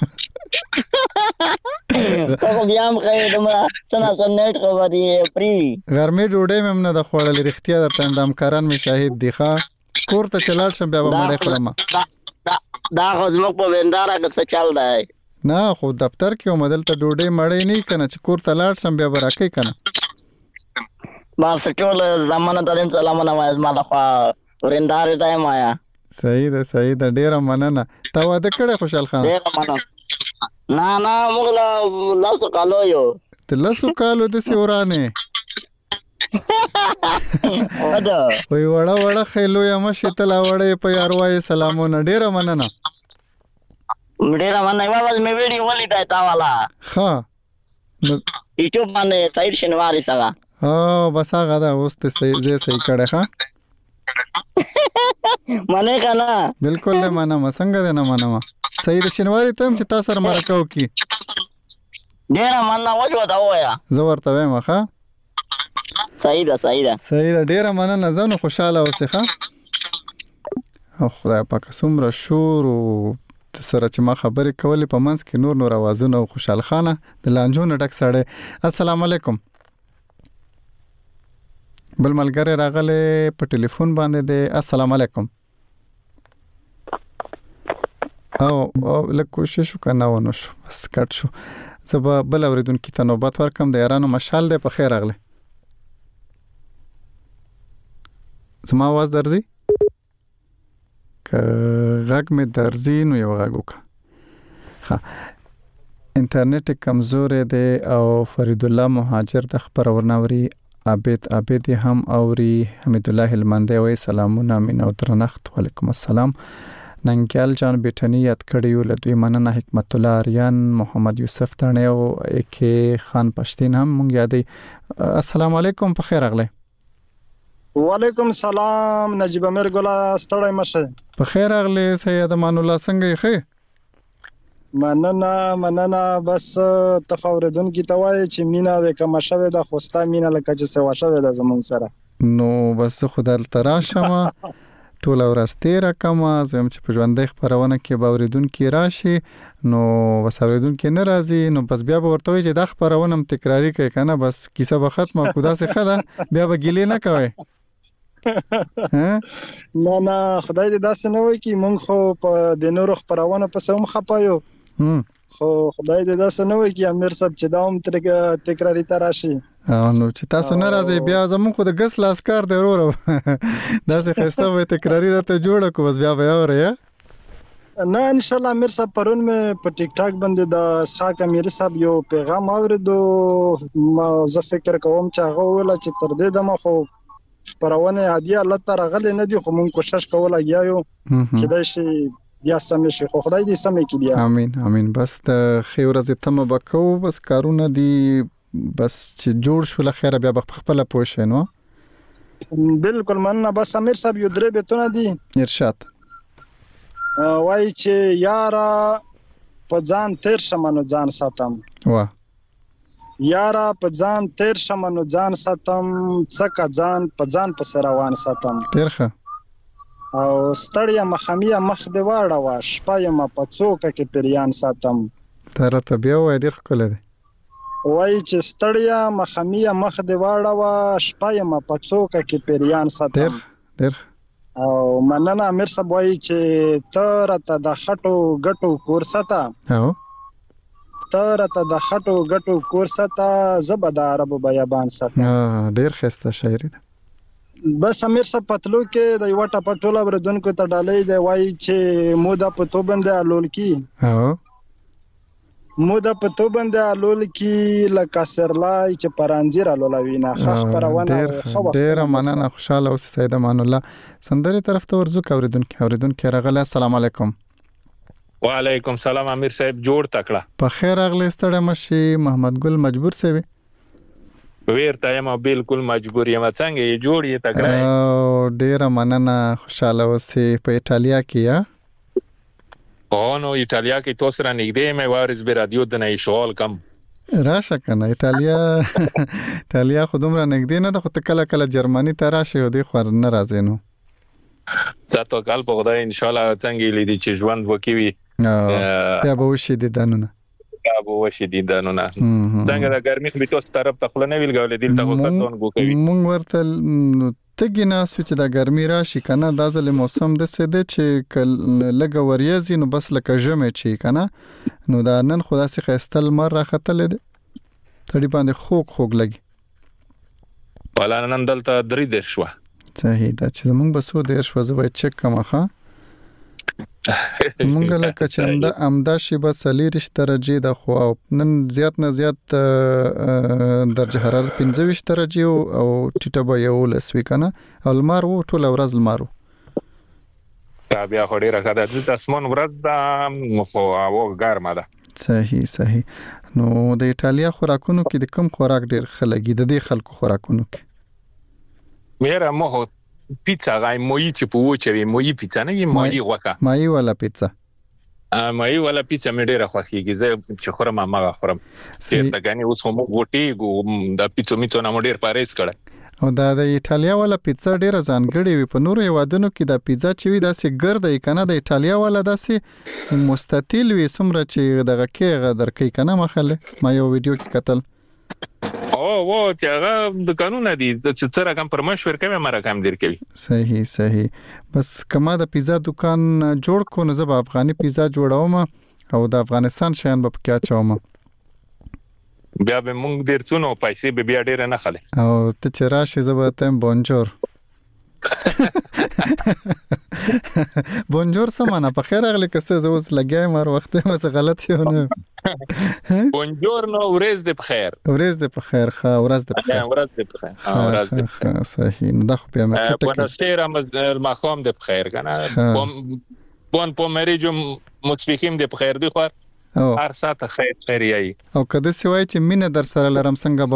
خو بیا هم ښه دومره څه نه څه نیټ خو به دې پرې وي غرمې ډوډۍ مې هم نه ده خوړلې رښتیا درته وایم د همکاران مې شاهد دي ښه کور ته چې لاړ شم بیا به مړۍ خورم دا خو زموږ په وینداره کې څه چل دی نه خو دفتر کې وم دلته ډوډۍ مړۍ نه وي که نه چې کور ته لاړ شم بیا به راکوي که نه بس ټول زمانه ته دې سلامونه وایه زما لخوا ورندارې ته یم وایه صحیح ده صحیح ده ډېره مننه تا واده کړی خوشحال خان ډېره مننه نه نه موږ له لسو کالو یو ته لسو کالو داسې ورانې وای وړه وړه خیلو یا مشي تلا وړې په یار وای سلامونه ډېره مننه ډېره مننه بابا مې ویډیو ولیدای تا والا ښه نو یوټیوب باندې طاهر شینواري سره او بس هغه ده اوس ته صحیح ځای صحیح کړی ښه منې که نه بلکل دی منمه څنګه دی نه منمه صحیح د شینواري ته هم چې تا سره مرکه وکړي ډېره مننه وچ ورته ووایه زه ورته وایم ښه صحیح ده صحیح ده صحیح ده ډېره مننه زه نو خوشحاله اوسې ښه او خدای پاکه څومره شور و سره چې ما خبرې کولې په منځ کې نور نور اوازونه او خوشحال خانه د لانجو نه ډک سړی السلام علیکم بل ملګری راغلی په ټلیفون باندې دی السلام علیکم او او لږ کوشش وکړه نه ونه شو بس کټ شو زه به بل اورېدونکي ته نوبت ورکړم د یارانو مشال دی په خیر راغلی زما آواز درځي که غږ مې درځي نو یو غږ وکړه ښه انټرنیټ کمزوری دی او فرید الله مهاجر د خپرونه اوري عابد عابد هم اوري حمید الله هلمندی وایي سلامونه مینه او درنښت وعلیکم السلام ننګیال جان بیټني یاد کړی یو له دوی مننه حکمت الله اریان محمد یوسف تڼۍ او اکې خان پښتین هم مونږ یادوي السلام علیکم په خیر راغلی وعلیکم السلام نجیب امیر ګله ستړی مشه په خیر راغلی سید امان الله څنګه یې ښه مننه مننه بس تفاوردون کی توای چې مینا د کما شوه د خوستا مینا لکه چې سوا شوه د زمون سره نو بس خدای تراشم ټول ورسته رقم زم چې په ژوندې خبرونه کې باوریدون کې راشي نو وسوریدون کې ناراضي نو بس بیا به ورته وي چې د خبرونه تکراری کوي کنه بس کیسه به ختمه کودا سه خلا بیا به ګیلې نه کوي نه نه خدای دې داسې نه وي چې مونږ خو په د نورو خبرونه په سم خپایو خو خدای دې داسې نه وي چې امیر صاحب چې دا هم تر تکراری تراشي نو چې تاسو ناراضي بیا زمون خو د ګس لاس کار دی ورو داسې خسته وي تکراری ته جوړه کو بس بیا به اوري نه ان شاء الله امیر صاحب پرون مې په ټیک ټاک باندې د اسحاق امیر صاحب یو پیغام اوریدو ما زه فکر کوم چې هغه ولا چې تر دې دمه خو خبرونه عادي الله تعالی غلې نه دي خو مونږ کوشش کوله یایو کېدای شي بیا سم شي خو خدای دې سم کړي بیا امين امين بس ته خیر ورځ ته مبکو بس کارونه دي بس چې جوړ شو لخر بیا خپل پوښ نو بالکل مننه بس امیر صاحب یو درې بیتونه دي ارشاد وای چې یارا په ځان تیر شمنو ځان ساتم واه یارا په ځان تیر شمنو ځان ساتم څکه ځان په ځان په سروان ساتم ډیر ښه او ستړیا مخامیا مخ دی واړه وا شپایم په څوکه کې پریان ساتم تر ته بیا وای ډیر خپل دی وای چې ستړیا مخامیا مخ دی واړه وا شپایم په څوکه کې پریان ساتم ډیر ډیر او مننه امیر صاحب وای چې تر ته د خټو غټو کورستا او تر ته د خټو غټو کورستا زبدار ابو بیابان ساته ډیر خسته شاعري بس امیر صاحب پتلو کې د یو ټاپ ټوله بردونکو ته ډالې دی وای چې مودا په تو باندې الول کی او مودا په تو باندې الول کی لکه سرلای چې پرانځیر الولوي نه خبرونه خو ډیر مننه خوشاله اوس سید امان الله سندري طرف ته ورزو کوریدونکو اوریدونکو راغله السلام علیکم وعلیکم سلام امیر صاحب جوړ تکړه په خیر اغلی ستړی مشي محمد ګل مجبور سوي ویرته یم بالکل مجبور یم څنګه یې جوړ یې تکړه او ډیر مننه خوشاله اوسې په ایتالیا کې یا او نو ایتالیا کې تو سره نږدې مې وارز به رادیو د نه شغل کم راشه کنه ایتالیا ایتالیا خودمره نږدې نه ده خو ته کله کله جرمني ته راشي او دی خو نه راځي نو ساتو کال په خدای ان شاء الله څنګه لیدي چې ژوند وکوي بیا به وشي دي دانونه بیا به وشي دي دانونه څنګه د ګرمي په توس طرف ته خل نه ویل غول دي ته وساتون کوي مونږ ورته تګینا سوچ د ګرمي راشي کنه د ځل موسم د سده چې لګ وریازي نو بس لکه جمع چی کنه نو دا نن خدا سي خستل مر راختل دي تړي باندې خوک خوک لګي ولا نن دلته درې د شو صحیح دا چې موږ به سو د شو زوي چک کمخه مونږ لکه چې امدا امدا شی به سلیریش درجه د خو نن زیات نه زیات درجه حرارت پنځه ویشت درجه او ټیټه به یو لسوي کنه او لمر وو ټول ورځ لمر بیا خو ډیره کده د اسمان ورځ د مخو او ګرمه ده صحیح صحیح نو د ایتالیا خوراکونو کې د کم خوراک ډیر خلګي د دې خلکو خوراکونو کې میرا مخ پیزا غای موي چې په وچوي موي پیزا نه وي موي وکا مای ولا پیزا ا مای ولا پیزا مې ډیره خوښیږي زه چې خورم ما غوړم چې تا غني اوس هم غوټي ګو د پیزا میته نه ډیر پاریس کړه او دا د ایتالیا ولا پیزا ډیره ځانګړې وي په نورو هیوادونو کې د پیزا چې وي داسې ګرد کنه د ایتالیا ولا داسې مستطیل وي سمره چې دغه کې غدر کوي کنه مخاله ما یو ویډیو کې قتل او وو چې هغه د قانون دی چې څه رقم پر مشور کوي مې رقم ډیر کوي صحیح صحیح بس کما د پیزا دکان جوړ کو نه زب افغاني پیزا جوړاوم او د افغانستان شین په کې چوم بیا به مونږ ډیر څونو پیسې به بیا ډیر نه خاله او ته چې راشي زب ته بونجور بونجور سمانه په خیر اغلی کسه زوس لګای مر وخت مې څه غلط شو نه بونجور نو ورځ دې په خیر ورځ دې په خیر ښه ورځ دې په خیر ورځ دې په خیر ها ورځ دې په خیر صحیح نو خو په مکه ته بونستیر امز المقام دې په خیر کنه بون پومریجو مصبیخیم دې په خیر دی خو هر ساعت خیر خیر یی او کده سوای چې مینه در سره لرم څنګه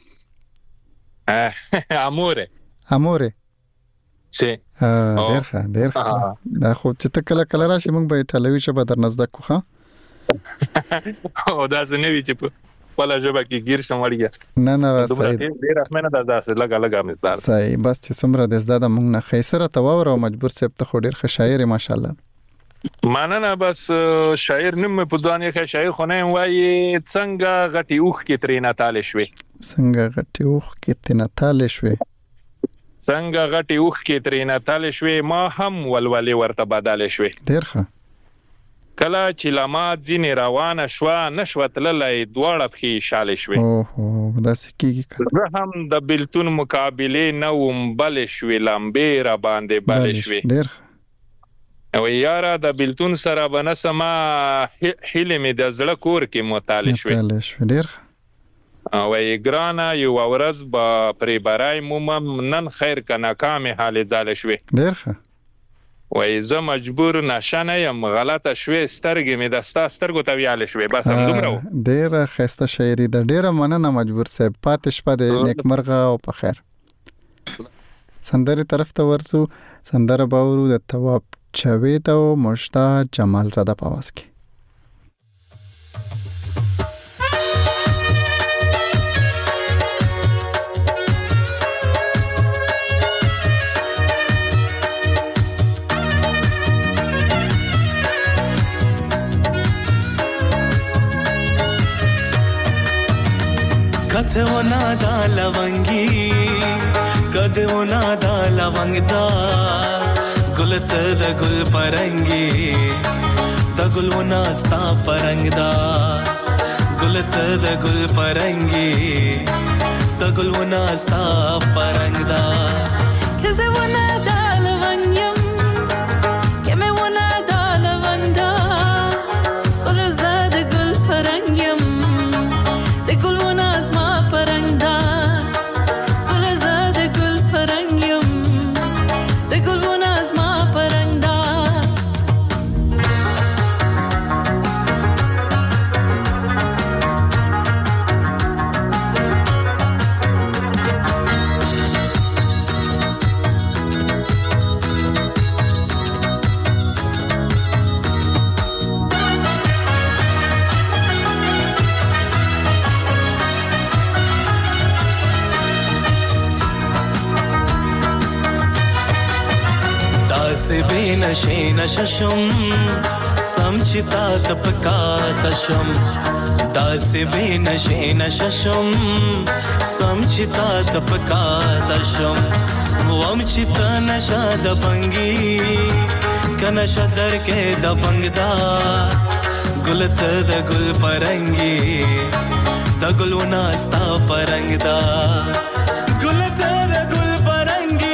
بوای اموره اموره سي ډېر ښه ډېر ښه دا خو چې ته کله کله راشي موږ به ایټالوي شبه در نزدک کوخه او دا څه نه وی چې په ولا جبا کې گیر شمړیا نه نه صحیح ډیر رحمنه دا داسې لګا لګا مزدار صحیح بس چې څومره د زده د مونږ نه خیسره تواور او مجبور سپ ته خو ډیر ښه شاعر ماشاءالله ماننه بس شاعر نم په دوانه کې شاعر خو نه وایي څنګه غټي اوخ کې ترینه تاله شوي څنګه غټي اوخ کې ترینه تاله شوي څنګه غټي اوخ کې ترینه تاله شوي ما هم ولولې ورته بدل شوي ډیر ښه کله چې لامات ځینې روانه شوه نشوه تللی دواړه پښې شالې شوې اوهو داسې کېږي زه هم د بېلتون مقابلې نه وم بلې شوې لمبې را باندې بلې شوې ډېر او یاره د بېلتون سره به نه سما هیلې مې د زړه کور کې مطالعه شوې ډېر او یې ګرانه یوه ورځ به پرې بری مومم نن خیر که ناکامې حالې ځاله شوې ډېر ښه وای زه مجبور نشه نه یم غلطه شوې سترګې مې د ستا سترګو ته ویاله شوې بس همدومره و ډېره ښایسته شاعري ده ډېره مننه مجبور صاحب پاتې شپه د نیکمرغه او په خیر سندرې طرف ته ورسو سندره به اورو د تواب جاوید او مجده جمال زاده په اواز کې کته ونا دا لونگی کده ونا دا لونگ دا گلت دا گل پرنگی دا گل ونا ستا پرنگ دا گلت دا گل پرنگی دا گل ونا ستا پرنگ دا کته ونا دا لونگیم کمه ونا دا لونگ دا گل زاد گل پرنگیم دا گل ونا से बेनशे नशशम समचिता तपका तशम दास बेनशे नशशम समचिता तपका तशम वमचिता नशा दबंगी कनशा दर के दबंगदा गुलत द गुल परंगी द गुलना स्ता परंगदा गुलत द गुल परंगी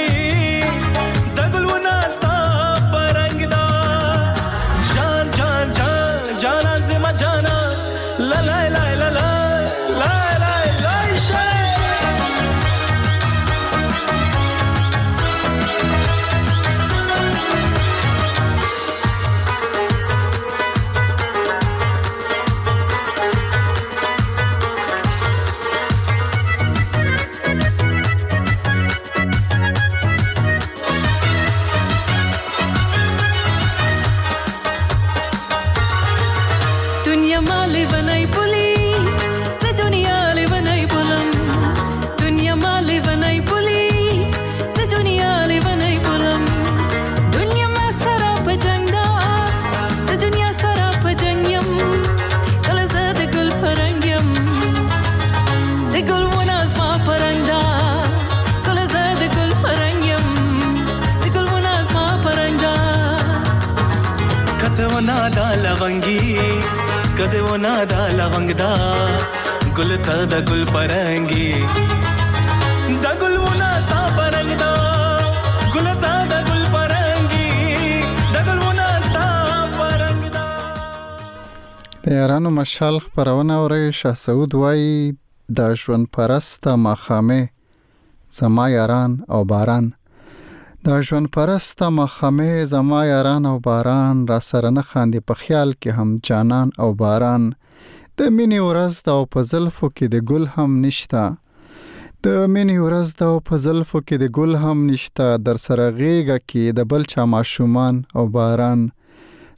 कदे वो नादा लवंगदा गुल था द गुल परंगी द गुल वो ना सा परंगदा गुल था द गुल परंगी द गुल वो ना सा परंगदा د یارانو مشال خبرونه اوري شاه سعود وای د ژوند پرسته مخامه زما یاران او باران د ژوند پرسته مخامه زما یاران او باران را سره نه خاندي په خیال کې هم جانان او باران د مینې ورځ د په زلفو کې د ګل هم نشتا د مینې ورځ د په زلفو کې د ګل هم نشتا در سره غېږه کې د بل چا ماشومان او باران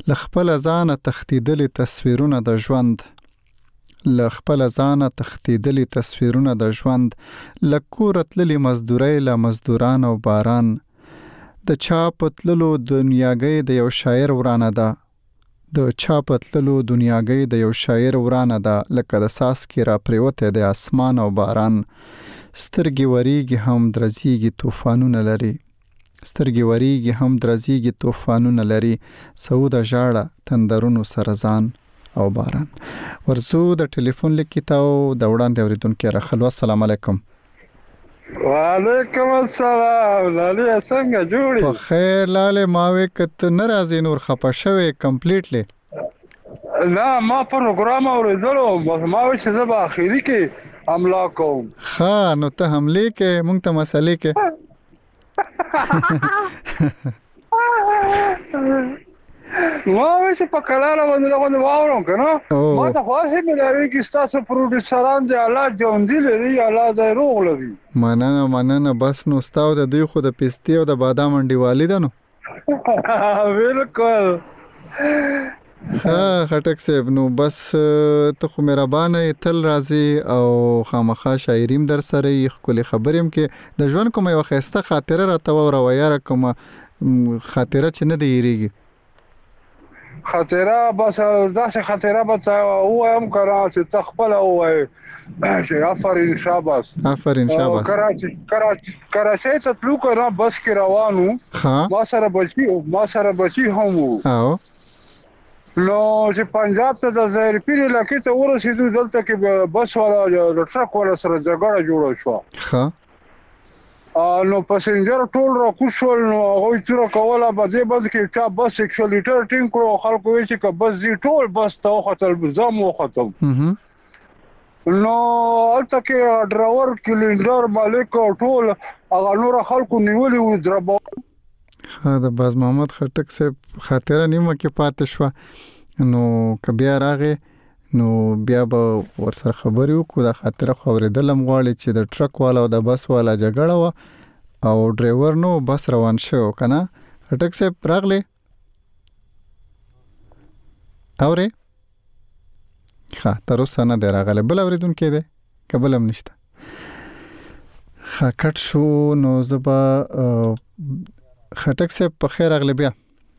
لخپل ځان تختیدل تصویرونه د ژوند لخپل ځان تختیدل تصویرونه د ژوند لکور تللی مزدوري له مزدوران او باران د چا پتللو دنیاګي د یو شاعر ورانه ده د چا پتللو دنیاګي د یو شاعر ورانه ده لکه د ساس کې را پریوته د اسمان او باران سترګي وریږي هم درزيږي طوفانونه لري سترګي وریږي هم درزيږي طوفانونه لري سعود ژاړه تندرونو سرزان او باران ورسو د ټلیفون لیکتاو د وړاندې اوریدونکو راخلو السلام علیکم وعلیکم السلام لاله څنګه جوړی په خیر لاله ماوي کته ناراضي نور خپه شوی کمپلیټلی نه ما پروګرام اوریدلو ما وې چې زه په اخیری کې حمله کوم ها نو ته حمله کې مونږ ته مسلې کې ما وې چې په کلاله باندې له واورم کنه ما ته خاصه ملي کې تاسو پروډوسران دی الله جون دی لري الله دې روغ لري مننه مننه بس نو ستاو د دوی خو د پستی او د بادام انډیوالي ده نو بالکل ها خټک صاحب نو بس ته خو مهربانه تل راضي او خامخا شاعریم در سره خپل خبریم کې د ژوند کومه یو خسته خاطره راته و راویا را کومه خاطره چې نه دی یریږي خاطره بس ځکه خاطره بس او هم کرا چې تخپل او چې افرین شاباس افرین شاباس کراچي کراچي کراچي ته تلو کنه بس کې روانو ما سره بچي ما سره بچي هم او نو چې پنجاب ته د زهر پیر لکه ته ورسېدو دلته کې بس والا د ټرک والا سره جګړه جوړه شو ها نو پسنجر ټول را کوشول نو هغه تر کوله بځه بځ کې چا بس ایک سو لیټر ټینګ کړو خلکو وی چې بس زی ټول بس ته خطر زم ختم نو البته کې ډرایور کلینډر مالک ټول هغه نور خلکو نیولې و دربو ها د باز محمد خټک صاحب خاطره نیمه کې پاتې شو نو کبیا راغې نو بیا به ورسره خبرې وکړو د خاطره خبرېدل هم غواړي چې د ټرک والا او د بس والا جګړه و او ډرایور نو بس روان شو کنه خټک صاحب راغلی اوري ښه تر اوسه نه دی راغلی بل اورېدونکی دی که بل هم نشته ښه کټ شو نو زه به خټک صاحب په خیر راغلی بیا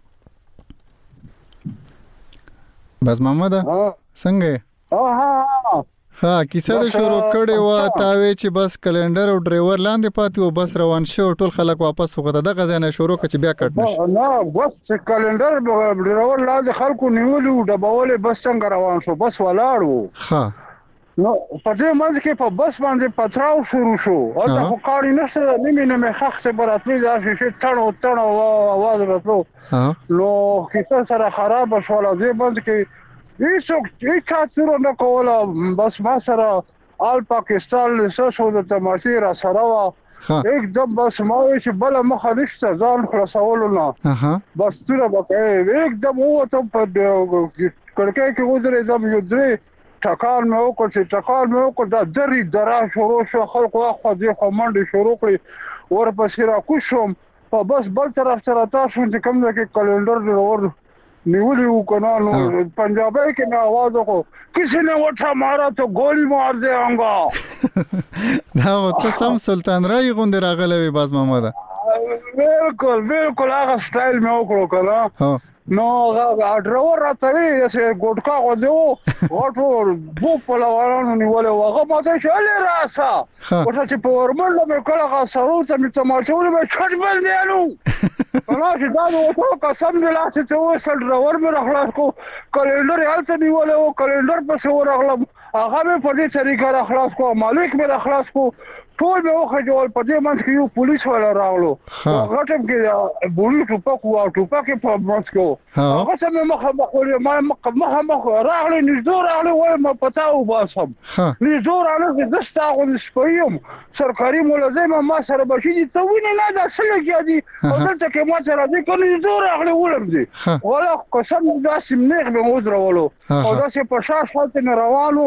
باز محمد څنګه ها ها ها کیسه د شروع کړي وا تاوي چې بس کلندر او ډرایور لاندې پاتې او بس روان شو ټول خلک واپس وغته د غزنه شروع کړي بیا کټ نشي نه بس چې کلندر ډرایور لاندې خلکو نیولو ډبولې بس څنګه روان شو بس ولاړ وو ها نو په دې منځ کې په بس باندې پتراو شروع شو او دا خو کاری نشته نیمه نیمه خخ څه براتلی دا چې تړو تړو आवाज راځو نو کیسه سره خراب شو لږه باندې کې هیڅوک هیڅ څه نه کوله بس ما سره آل پاکستان له شو د تماشې را سره وا एकदम بس ما چې بل مخه نشته ځان خلاصولو نه بس تر به एकदम وو ته په کړکۍ کې وځره زم یو درې ټکان مې وکړ چې ټکان مې وکړ دا درې درا شروع شو خلکو خو دې خو منډه شروع کړې ورپسې را کوشم په بس بل طرف سره تاسو چې کوم کې کلندر ور نیولی و کنه نو پنجابی کې نه आवाज وکړو کسی نے وټا مارا تو ګولی مار دے انګا دا ته سم سلطان رای غوند راغلی باز محمد بالکل بالکل هغه سټایل مې وکړو کنه نو هغه ډرایور راځي چې ګوټکا غوځو غوټو بو په لوارانو نیولې هغه ماته شلې راسا ورته چې په ورمنډ مې کله هغه سرو ته مې تماشول مې چټ بل دیانو نو چې دا نو ته قسم دې لا چې وسل ډرایور مې راخلاص کو کلندر حالت نیولې او کلندر په څو راغلم هغه مې په دې طریقه راخلاص کو مالک مې راخلاص کو ټول مې وخت جوړ په دې منځ کې یو پولیس والا راغلو هغه ټیم کې بولی ټوپک او ټوپک په منځ کې هغه سم مخه مخه ما مخه مخه راغلی نزور راغلی وای ما پتاو باسم نزور راغلی د ستاغون سپیم سرکاري ملازم ما سره بشي دي څوینه نه دا سره کېدی او دلته کې ما سره دي کله نزور راغلی ولم دي ولا قسم دا سم نه به موز راولو او دا چې په شاش حالت نه روانم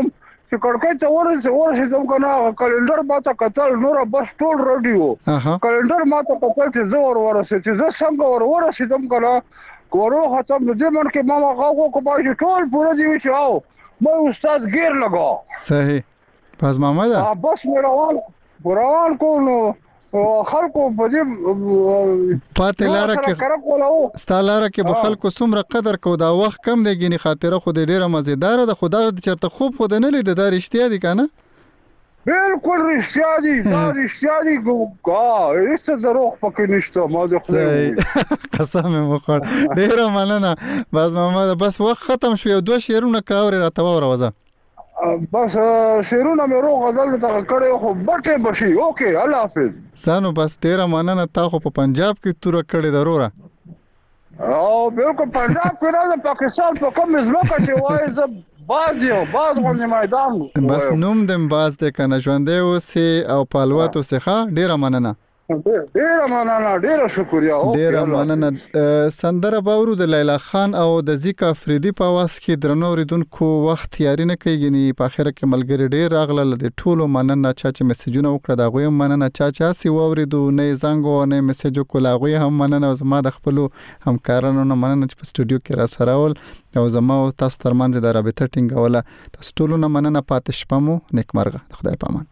چې کړکۍ ته ورسې ورسې دوم کنه کلندر ماته کتل نور بس ټول رادیو کلندر ماته کتل چې زه ور ورسې چې زه څنګه ور ورسې دوم کنه کورو ختم دې من کې ماما غاغو کو باندې ټول پوره دی چې او مې استاد غیر لگا صحیح پس محمد بس مې روان روان کو نو خلکو په دې پاتې لاره کې ستالاره کې به خلکو څومره قدر کو دا وخت کم دی ګینه خاطره خو دې ډیره مزیدار ده خدا چرته خوب خو نه لید دا رښتیا دي کنه بالکل رښتیا دي دا رښتیا دي ګا هیڅ ضرورت پکې نشته ما دې خو قسم مې خور ډیره مننه بس محمد بس وخت ختم شو یو دوه شعرونه کاوري راته وروزه بس شیرونه مې روغ غزل ته کړې خو بټه بشي اوکے الله حافظ سانو بس ډیره مننه تا خو په پنجاب کې تور کړې ضروره او بالکل پنجاب کې نه پاکستان په کوم ځمکه چې وای ز باز یو باز غونډه میدان بس نوم دم باز ته کنه ژوندې اوسې او پالوات اوسې ښه ډیره مننه ډیره مننه ډیره شکریا ډیره مننه سندره باورو د لیلا خان او د زیکا افریدي په واس کې درنو ریدونکو وخت یاري نه کوي په اخر کې ملګری ډیر راغله د ټولو مننه چا چې میسجونه وکړه دا غوي مننه چا چا سی ووریدو نه زنګو نه میسج کولا غوي هم مننه او زما د خپل همکارانو نه مننه چې په سټوډیو کې را سره ول او زما او تاسو ترمنځ د رابطه ټینګوله تاسو ټولو نه مننه پاتې شپه مو نیکمرغه خدای پامان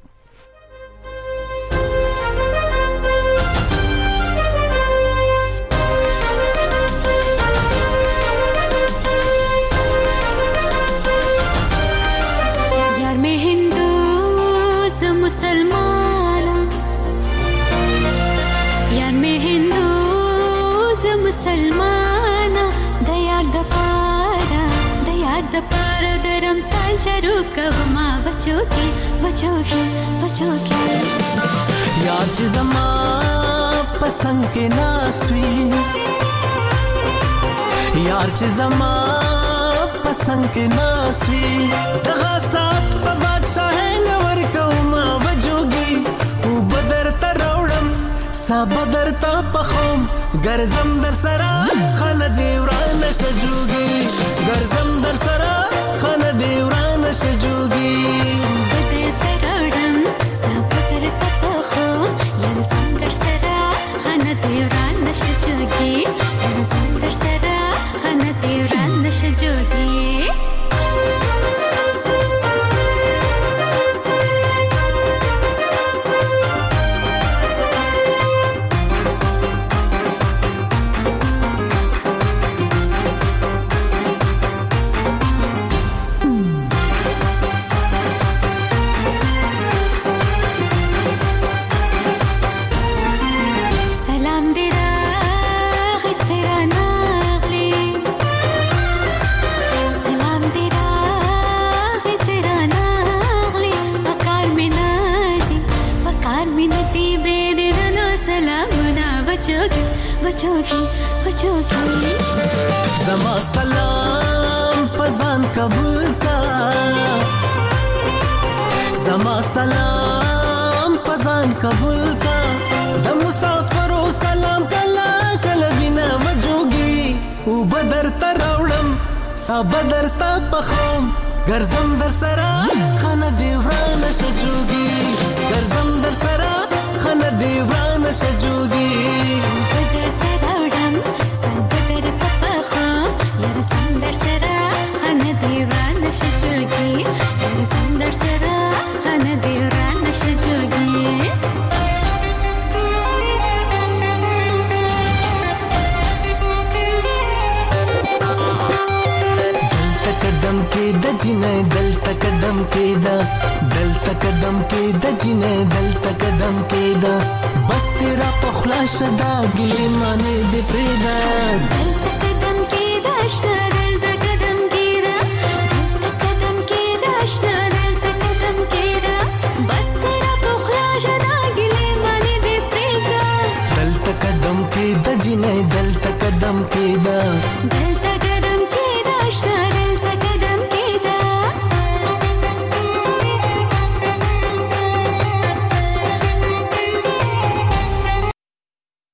मुसलमान यार मैं हिंदू ज मुसलमान दया दपारा दया दपारा दरम साल चरू कवमा बचोगी बचोगी बचोगी यार च जमा पसंद के नासवी यार च जमा पसंद के नासवी दगा साथ बादशाह नवर कौमा वजोगी او بدر تروړم سا بدر تا پخوم ګرزم در سرا خل دیوران شجوگی ګرزم در سرا خل دیوران شجوگی بدر تروړم سا بدر تا پخوم ګرزم در سرا خل دیوران شجوگی ګرزم در سرا خل دیوران شجوگی बचोगी बचोगी زما سلام پزان قبول کا زما سلام پزان قبول کا د مسافرو سلام کلا کلا بنا وجوگی او بدر تراوړم سا بدر تا پخوم ګرزم در سرا خانه دیوان شجوگی ګرزم در سرا خانه دیوان شجوگی بدر تراوړم سا بدر تا پخوم ګرزم در سرا خانه دیوان شجوگی ګرزم در سرا خانه دیوان شجوگی قدم کې د جنې دلته قدم کې دا دلته قدم کې د جنې دلته قدم کې دا بس تیرا پخلا شدا ګلې مانه دې پرېدا دلته قدم کې دا